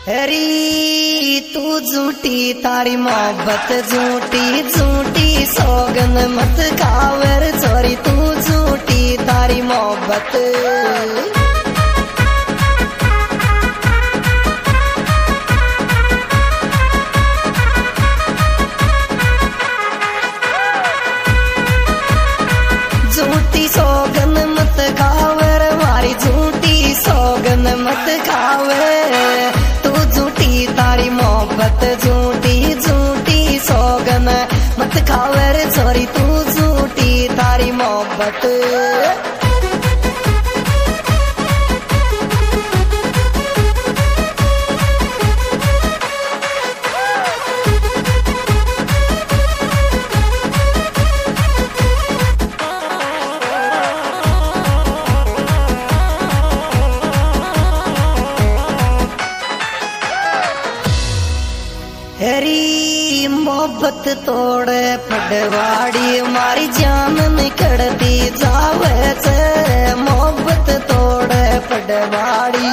हरी तू झूठी तारी मोहब्बत झूठी झूठी सौगन मत खावर छोरी तू झूठी तारी मोहब्बत झूठी सौगन मत खावर मारी झूठी सौगन मत खावर तू झूठी तारी मोहब्बत झूठी झूठी सौगन मत खावर छोरी तू झूठी तारी मोहब्बत हरी मोहब्बत तोड़े पडवाड़ी मारी जान निकड़ती जावे से मोहब्बत तोड़े पडवाड़ी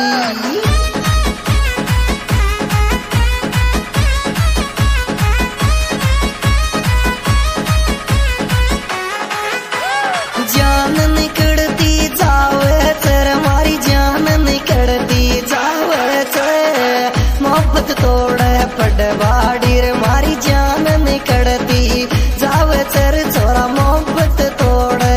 जान निकड़ती जावे से मारी जान निकड़ती जावे से मोहब्बत तोड़े पडवाड़ी रे मारी जान निकड़ती जावे चर छोरा मोहब्बत तोड़े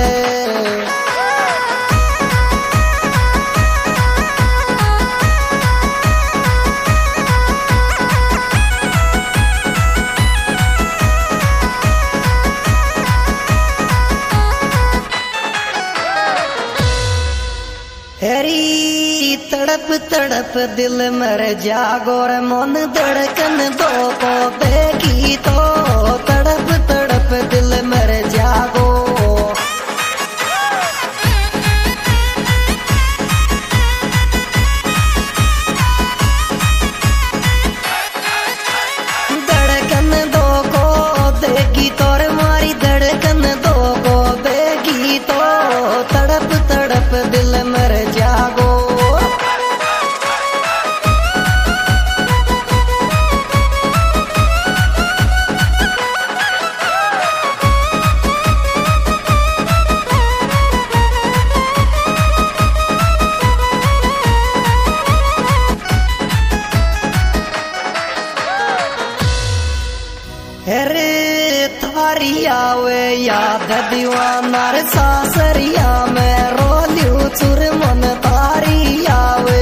हरी तड़प तड़प दिल मर जागो रे मन धड़कन दो को देखी तो तड़प तड़प दिल मर जागो धड़कन दो को देखी तो रे मारी धड़कन दो को देखी तो तड़प तड़प दिल मर जागो अरे थारी आवे याद दीवाना रे सासरिया में रोलियो चुर मन तारी आवे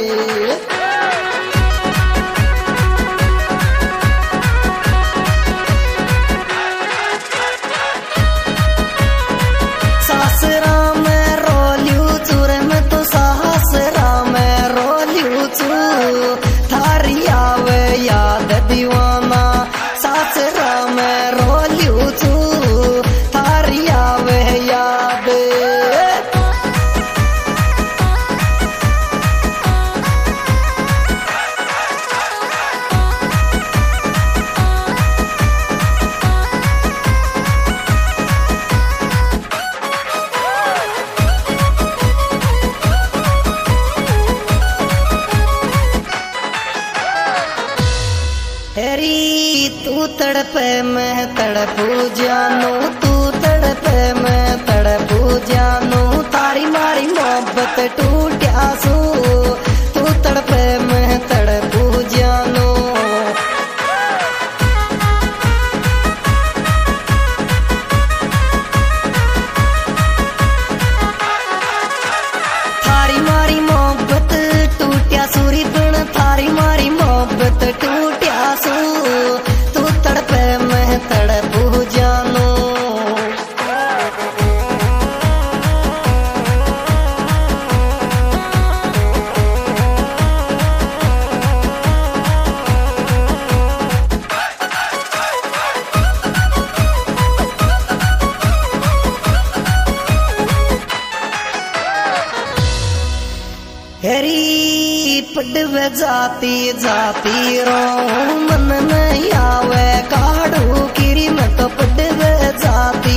सासरा में रोलियो चुर में तो सासरा में रोलियो चू थारी आवे याद दीवाना सासरा में रोलियो चू थारी आवे याद हरी तू तड़पे मैं तड़पू जानू तू तड़पे मैं तड़पू जानू तारी मारी मोहब्बत टूट्या सू तू तड़पे मैं तड़पू जानू थारी मारी मोहब्बत टूट्या सूरी तुण थारी मारी मोहब्बत टूट्या सू तू तड़पे मैं तड़पू जानू हरी पडवे जाती जाती रो मन नहीं आवे काढ़ू किरी में तो पडवे जाती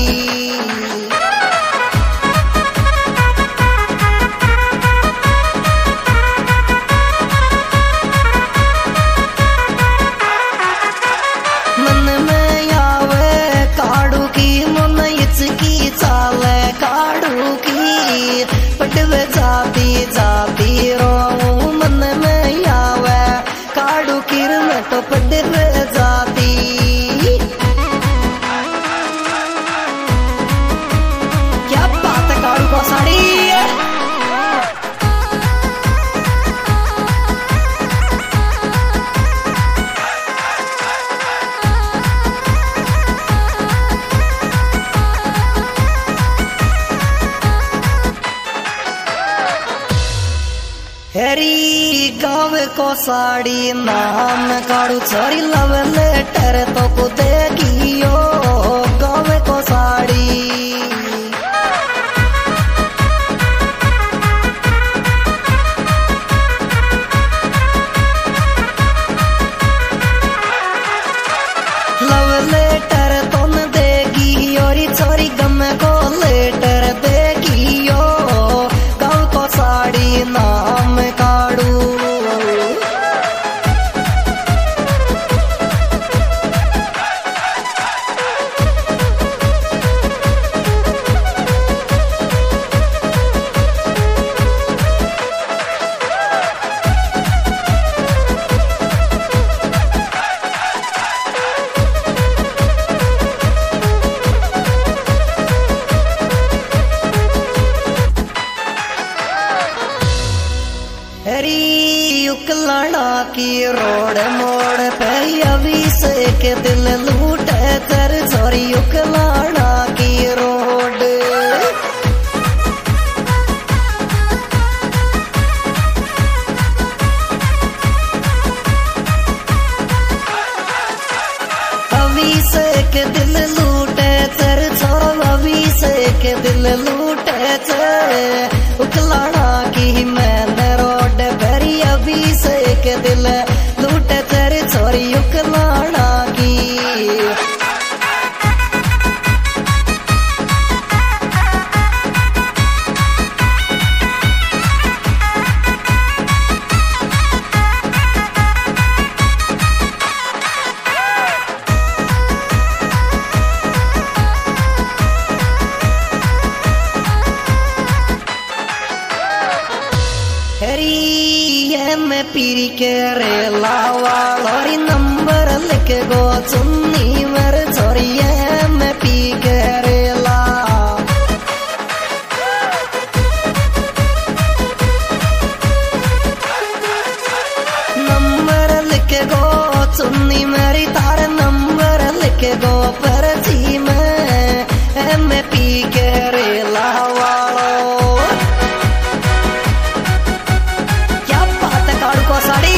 गावे को साड़ी नाम काड़ू छोरी लव लेटर तो को देखियो गावे को साड़ी लव लेटर तो न देगी और छोरी गम को लेटर देगियो गाँव को साड़ी नाम काड़ू उकलाना की रोड मोड़ पे अभिषेक दिल लूटे कर छोरी उकलाना की रोड अभिषेक दिल लूटे कर छोरो अभिषेक दिल लूटे उकलाना की मैंने रोड भरी अभिषेक दिल लूटे तेरे छोरी उकलाना की मैं पीरी के रेला वालोरी नंबर लिख गो चुन्नी मर छोरी मैं पी के रेला नंबर लिख गो चुन्नी मेरी तार नंबर लिख गो परची मैं पी के रेला वालो को साड़ी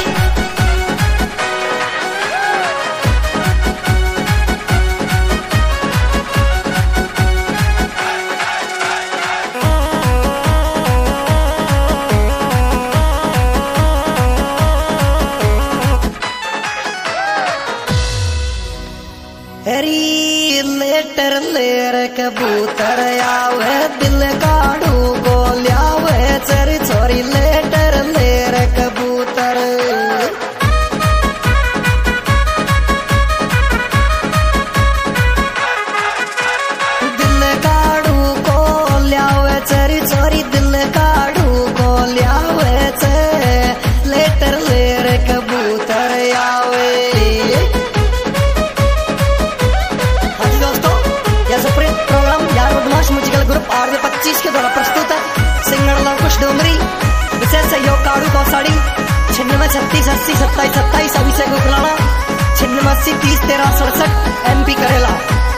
लेटर लेर कबूतर आवे दिल काड़ू को ल्यावे चरी छोरी लेटर लेर कबूतर दिल काड़ू को ल्यावे चरी छोरी दिल काड़ू को ल्यावे लेटर लेर कबूतर आवे म्यूजिकल ग्रुप RJ25 के द्वारा प्रस्तुत है सिंगर लवकुश डोंगरी विशेष सहयोग काड़ू को साड़ी 96 36 80 27 27 अभिषेक उकलाना 96 30 13 67 MP करेला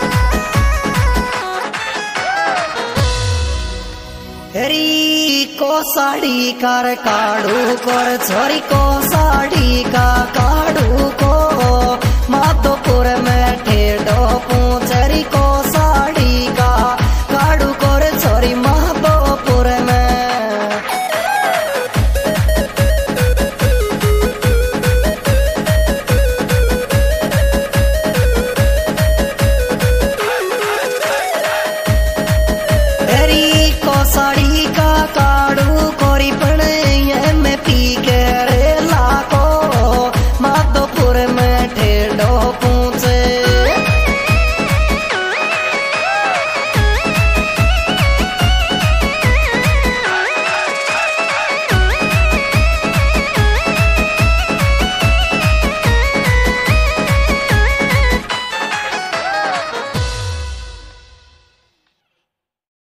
हरी को साड़ी कार काड़ू को छोरी को साड़ी का काड़ू को